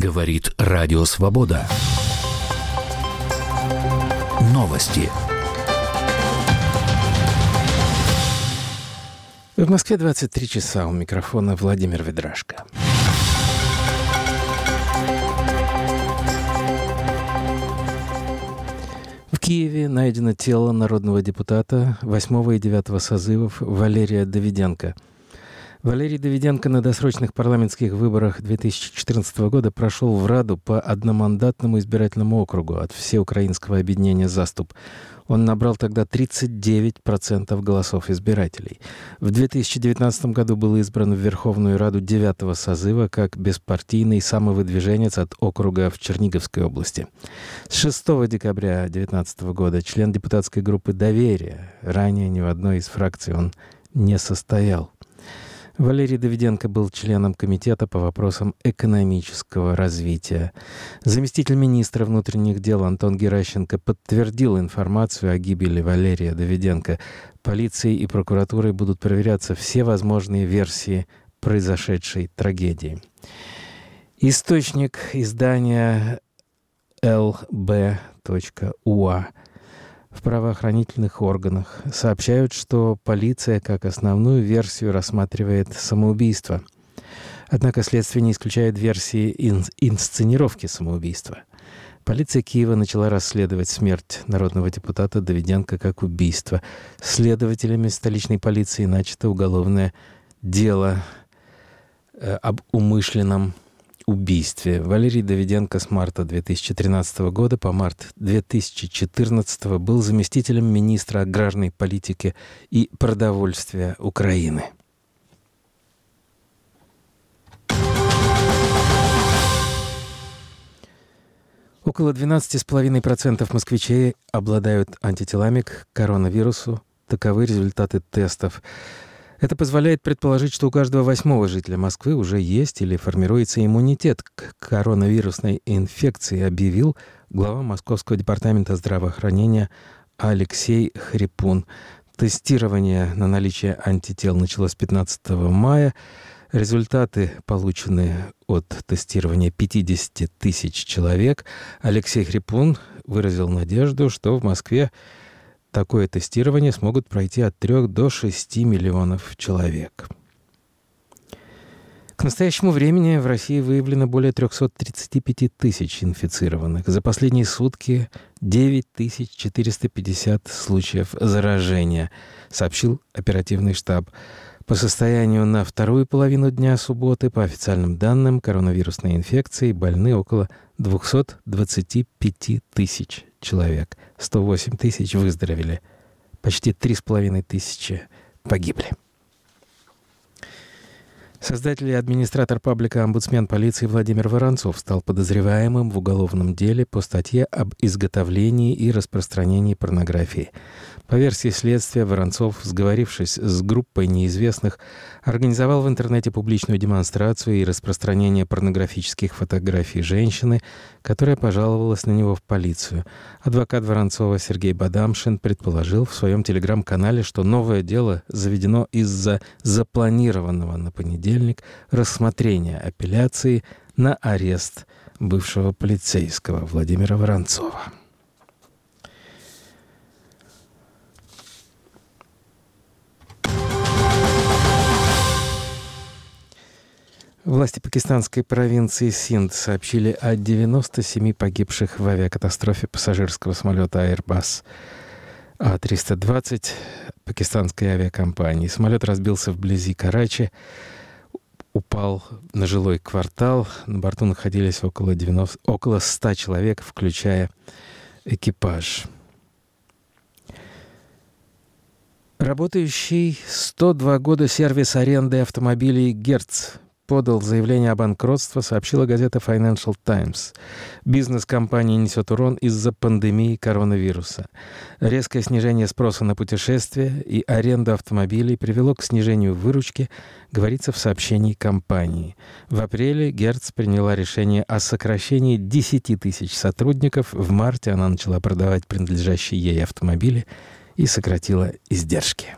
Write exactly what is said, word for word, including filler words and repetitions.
Говорит Радио Свобода. Новости. В Москве двадцать три часа. У микрофона Владимир Ведрашко. В Киеве найдено тело народного депутата восьмого и девятого созывов Валерия Давиденко. Валерий Давиденко на досрочных парламентских выборах две тысячи четырнадцатого года прошел в Раду по одномандатному избирательному округу от Всеукраинского объединения «Заступ». Он набрал тогда тридцать девять процентов голосов избирателей. В две тысячи девятнадцатом году был избран в Верховную Раду девятого созыва как беспартийный самовыдвиженец от округа в Черниговской области. С шестого декабря две тысячи девятнадцатого года член депутатской группы «Доверие». Ранее ни в одной из фракций он не состоял. Валерий Давиденко был членом комитета по вопросам экономического развития. Заместитель министра внутренних дел Антон Геращенко подтвердил информацию о гибели Валерия Давиденко. Полицией и прокуратурой будут проверяться все возможные версии произошедшей трагедии. Источник издания эл бэ точка у а в правоохранительных органах сообщают, что полиция как основную версию рассматривает самоубийство. Однако следствие не исключает версии ин- инсценировки самоубийства. Полиция Киева начала расследовать смерть народного депутата Давиденко как убийство. Следователями столичной полиции начато уголовное дело э, об умышленном убийстве. Валерий Давиденко с марта две тысячи тринадцатого года по март две тысячи четырнадцатого был заместителем министра аграрной политики и продовольствия Украины. Около двенадцать целых пять десятых процента москвичей обладают антителами к коронавирусу. Таковы результаты тестов. Это позволяет предположить, что у каждого восьмого жителя Москвы уже есть или формируется иммунитет к коронавирусной инфекции, объявил глава Московского департамента здравоохранения Алексей Хрипун. Тестирование на наличие антител началось пятнадцатого мая. Результаты получены от тестирования пятьдесят тысяч человек. Алексей Хрипун выразил надежду, что в Москве такое тестирование смогут пройти от трёх до шести миллионов человек. К настоящему времени в России выявлено более триста тридцать пять тысяч инфицированных. За последние сутки девять тысяч четыреста пятьдесят случаев заражения, сообщил оперативный штаб. По состоянию на вторую половину дня субботы, по официальным данным, коронавирусной инфекцией больны около двести двадцать пять тысяч человек. сто восемь тысяч выздоровели. Почти три с половиной тысячи погибли. Создатель и администратор паблика «Омбудсмен полиции» Владимир Воронцов стал подозреваемым в уголовном деле по статье об изготовлении и распространении порнографии. По версии следствия, Воронцов, сговорившись с группой неизвестных, организовал в интернете публичную демонстрацию и распространение порнографических фотографий женщины, которая пожаловалась на него в полицию. Адвокат Воронцова Сергей Бадамшин предположил в своем телеграм-канале, что новое дело заведено из-за запланированного на понедельник рассмотрения апелляции на арест бывшего полицейского Владимира Воронцова. Власти пакистанской провинции Синд сообщили о девяноста семи погибших в авиакатастрофе пассажирского самолета Airbus А триста двадцать пакистанской авиакомпании. Самолет разбился вблизи Карачи, упал на жилой квартал. На борту находились около, девяноста, около ста человек, включая экипаж. Работающий сто два года сервис аренды автомобилей «Герц» подал заявление о банкротстве, сообщила газета Financial Times. Бизнес компании несет урон из-за пандемии коронавируса. Резкое снижение спроса на путешествия и аренду автомобилей привело к снижению выручки, говорится в сообщении компании. В апреле Герц приняла решение о сокращении десяти тысяч сотрудников. В марте она начала продавать принадлежащие ей автомобили и сократила издержки.